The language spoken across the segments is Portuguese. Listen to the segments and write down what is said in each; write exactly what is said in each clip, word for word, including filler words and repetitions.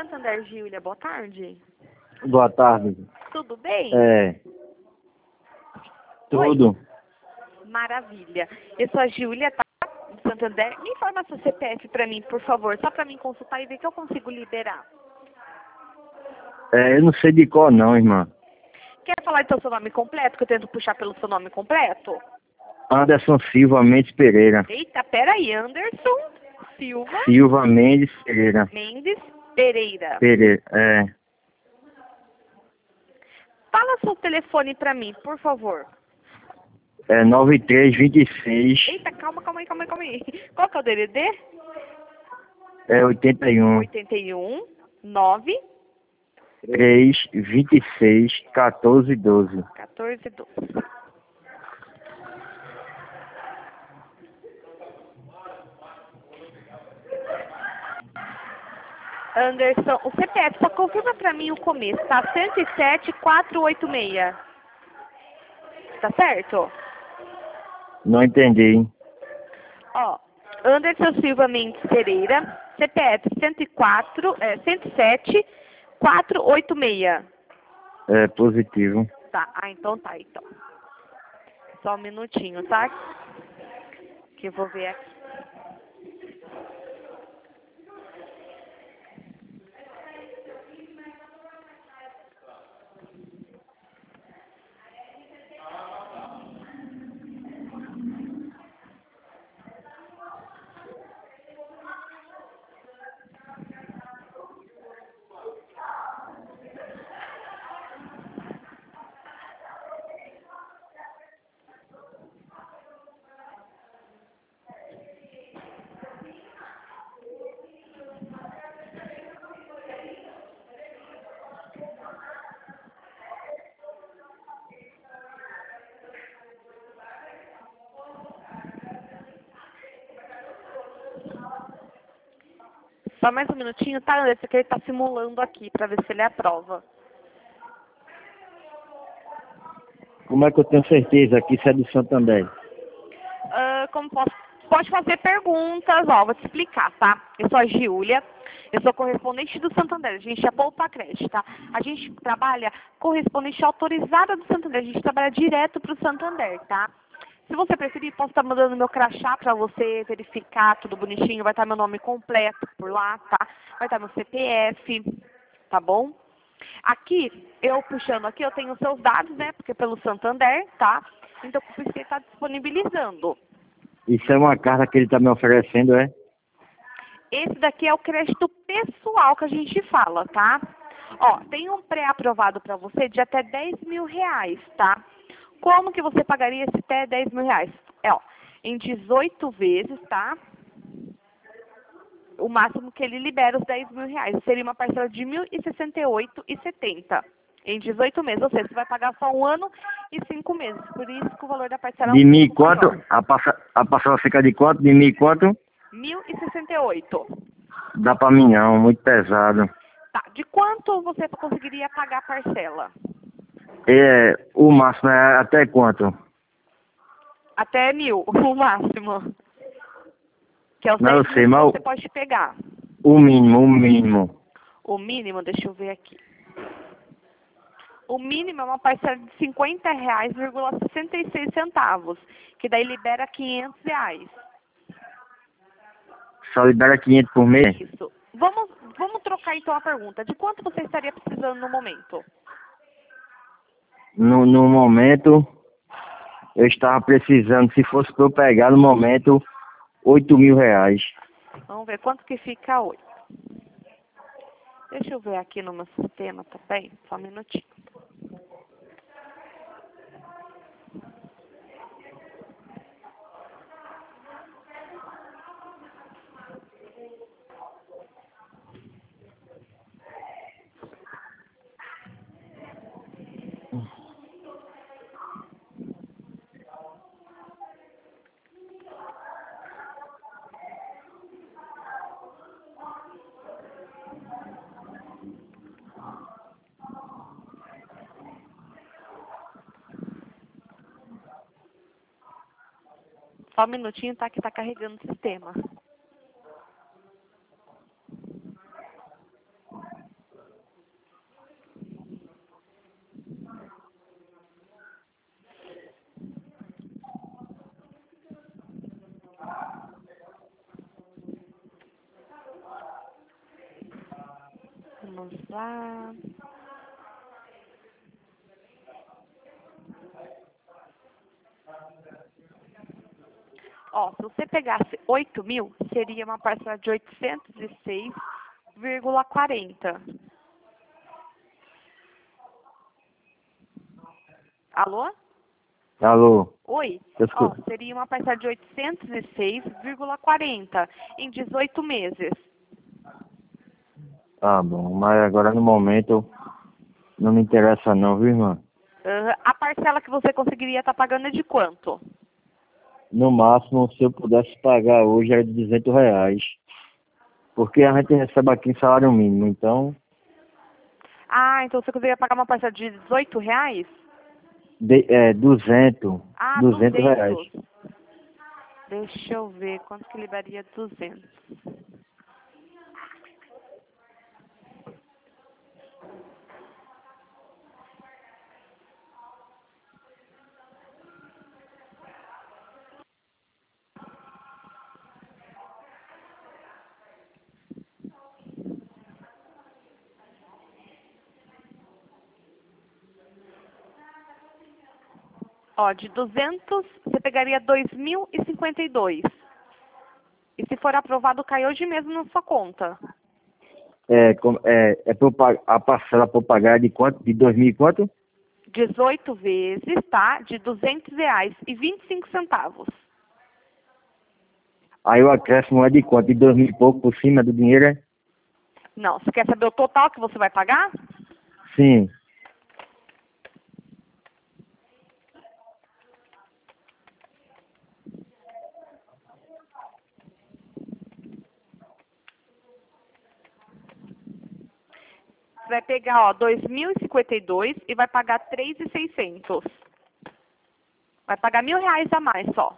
Santander, Giulia, boa tarde. Boa tarde. Tudo bem? É. Tudo. Oi. Maravilha. Eu sou a Giulia, tá? De Santander. Me informa seu C P F pra mim, por favor, só pra mim consultar e ver que eu consigo liberar. É, eu não sei de qual não, irmã. Quer falar então seu nome completo, que eu tento puxar pelo seu nome completo? Anderson Silva Mendes Pereira. Eita, peraí, Anderson Silva Silva Mendes Pereira. Mendes Pereira. Pereira, é. Fala seu telefone pra mim, por favor. É nove três dois seis. Eita, calma, calma aí, calma aí, calma aí. Qual que é o D D D? É oitenta e um. oitenta e um, nove, três vinte e seis quatorze doze. quatorze, doze. Anderson, o C P F, só confirma pra mim o começo, tá? cento e sete, quatrocentos e oitenta e seis. Tá certo? Não entendi. Ó, Anderson Silva Mendes Pereira, C P F cento e quatro, é, cento e sete, quatrocentos e oitenta e seis. É positivo. Tá, ah, então tá, então. Só um minutinho, tá? Que eu vou ver aqui. Só mais um minutinho, tá, Anderson? Que ele tá simulando aqui pra ver se ele aprova. Como é que eu tenho certeza que isso é do Santander? Ah, como posso? Pode fazer perguntas, ó, vou te explicar, tá? Eu sou a Giulia, eu sou correspondente do Santander, a gente é Poupa Crédito, tá? A gente trabalha correspondente autorizada do Santander, a gente trabalha direto pro Santander, tá? Se você preferir, posso estar mandando meu crachá pra você verificar tudo bonitinho, vai estar meu nome completo por lá, tá? Vai estar meu C P F, tá bom? Aqui, eu puxando aqui, eu tenho os seus dados, né? Porque pelo Santander, tá? Então, por isso que ele está disponibilizando. Isso é uma carta que ele está me oferecendo, é? Esse daqui é o crédito pessoal que a gente fala, tá? Ó, tem um pré-aprovado para você de até dez mil reais, tá? Como que você pagaria esse até dez mil reais? É, ó, em dezoito vezes, tá? O máximo que ele libera os dez mil reais. Seria uma parcela de mil e sessenta e oito reais e setenta centavos. Em dezoito meses, ou seja, você vai pagar só um ano e cinco meses. Por isso que o valor da parcela é um De mil e pouco quanto? maior. A, passa, a parcela fica de quanto? De mil e quanto? mil e sessenta e oito. Dá pra mim não, muito pesado. Tá, de quanto você conseguiria pagar a parcela? É, o máximo é até quanto? Até mil, o máximo. Que é os Não, eu dez sei, mil que mas você pode pegar. o mínimo, o mínimo. O mínimo, deixa eu ver aqui. O mínimo é uma parcela de cinquenta reais, sessenta e seis centavos, que daí libera quinhentos reais. Só libera quinhentos por mês? Isso. Vamos, vamos trocar então a pergunta. De quanto você estaria precisando no momento? No, no momento, eu estava precisando, se fosse para eu pegar no momento, oito mil reais. Vamos ver quanto que fica hoje. Deixa eu ver aqui no meu sistema também, só um minutinho. Só um minutinho, tá? Que tá carregando o sistema. Vamos lá. Ó, se você pegasse oito mil, seria uma parcela de oitocentos e seis vírgula quarenta. Alô? Alô? Oi? Eu Ó, escuto. seria uma parcela de oitocentos e seis vírgula quarenta em dezoito meses. Tá bom, mas agora no momento não me interessa não, viu, irmã? Aham. A parcela que você conseguiria estar pagando é de quanto? No máximo, se eu pudesse pagar hoje, era de duzentos reais. Porque a gente recebe aqui salário mínimo, então, Ah, então você conseguiria pagar uma parcela de dezoito reais? de, é, duzentos, Ah, duzentos reais. duzentos. Deixa eu ver quanto que liberaria duzentos. Ó, de duzentos, você pegaria dois mil e cinquenta e dois. E se for aprovado, cai hoje mesmo na sua conta. É, com- é, é pra eu pa- a parcela para pagar é de quanto? De dois mil e quanto? dezoito vezes, tá? De duzentos reais e vinte e cinco centavos. Aí o acréscimo é de quanto? De dois mil e pouco por cima do dinheiro, é? Não, você quer saber o total que você vai pagar? Sim. Você vai pegar, ó, dois mil e cinquenta e dois e vai pagar três mil e seiscentos. Vai pagar mil reais a mais só.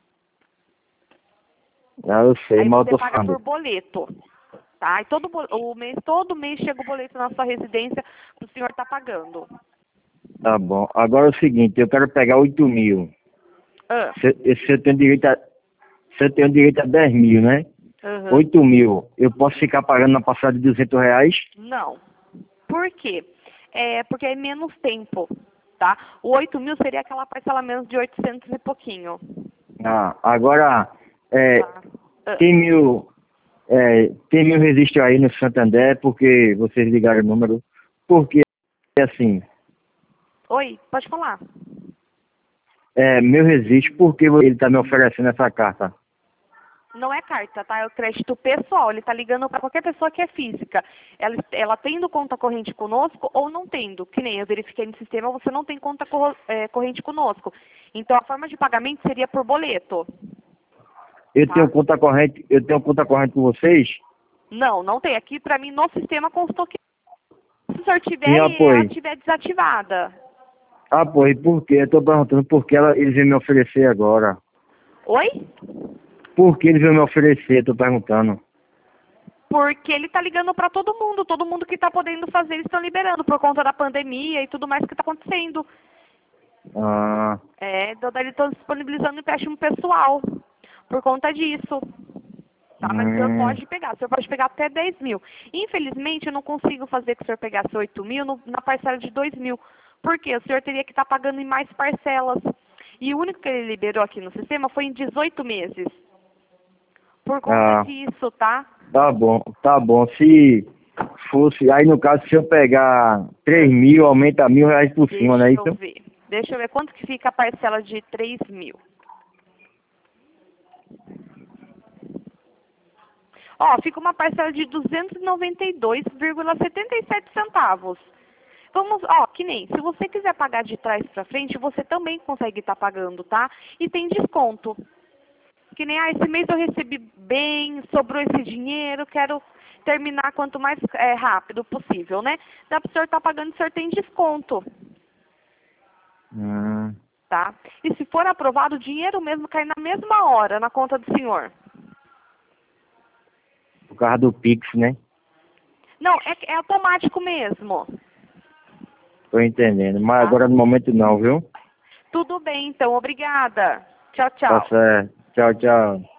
Ah, eu sei, Aí mal você tô paga por falando. boleto, tá? E todo bo- o mês, todo mês chega o boleto na sua residência que o senhor tá pagando. Tá bom. Agora é o seguinte, eu quero pegar oito mil. Ah, Se, se eu tenho direito a, se eu tenho direito a dez mil, né? aham. Oito mil. Eu posso ficar pagando na passada de duzentos reais? Não. Por quê? É porque é menos tempo, tá? O oito mil seria aquela parcela menos de oitocentos e pouquinho. Ah, agora, é, Tá. Ah, tem mil, é, tem mil registro aí no Santander, porque vocês ligaram o número. Porque, assim, oi, pode falar. é, meu registro, porque ele está me oferecendo essa carta? Não é carta, tá? É o crédito pessoal. Ele tá ligando para qualquer pessoa que é física. Ela, ela tendo conta corrente conosco ou não tendo. Que nem eu verifiquei no sistema, você não tem conta corro- é, corrente conosco. Então a forma de pagamento seria por boleto, Eu tenho tá? conta corrente, eu tenho conta corrente com vocês? Não, não tem. Aqui para mim no sistema constou que se o senhor Sim, tiver e ela apoio. tiver desativada. Apoio, por quê? Eu estou perguntando por que ela, eles vêm me oferecer agora. Oi? Por que eles vêm me oferecer? Estou perguntando. Porque ele tá ligando para todo mundo. Todo mundo que tá podendo fazer, eles estão liberando por conta da pandemia e tudo mais que tá acontecendo. Ah, É, então daí eles estão disponibilizando empréstimo pessoal por conta disso. Tá, mas o senhor hum, pode pegar, o senhor pode pegar até dez mil. Infelizmente, eu não consigo fazer que o senhor pegasse oito mil no- na parcela de dois mil. Por quê? O senhor teria que estar pagando em mais parcelas. E o único que ele liberou aqui no sistema foi em dezoito meses. Por conta ah, disso, tá? tá bom, tá bom. Se fosse, aí no caso, se eu pegar três Ah, mil, aumenta mil reais por cima, não deixa é eu isso? ver. Deixa eu ver quanto que fica a parcela de três mil. Ó, fica uma parcela de duzentos e noventa e dois vírgula setenta e sete centavos. Vamos, ó, que nem, se você quiser pagar de trás para frente, você também consegue estar pagando, tá? E tem desconto. Que nem, ah, esse mês eu recebi bem, sobrou esse dinheiro, quero terminar quanto mais é, rápido possível, né? Dá para o senhor estar pagando, o senhor tem desconto, Hum, tá? E se for aprovado, o dinheiro mesmo cai na mesma hora na conta do senhor. por causa do Pix, né? Não, é, é automático mesmo, Tô entendendo. Mas tá? agora no momento não, viu? Tudo bem, então, obrigada. Tchau, Tá tchau. certo. Tchau, tchau.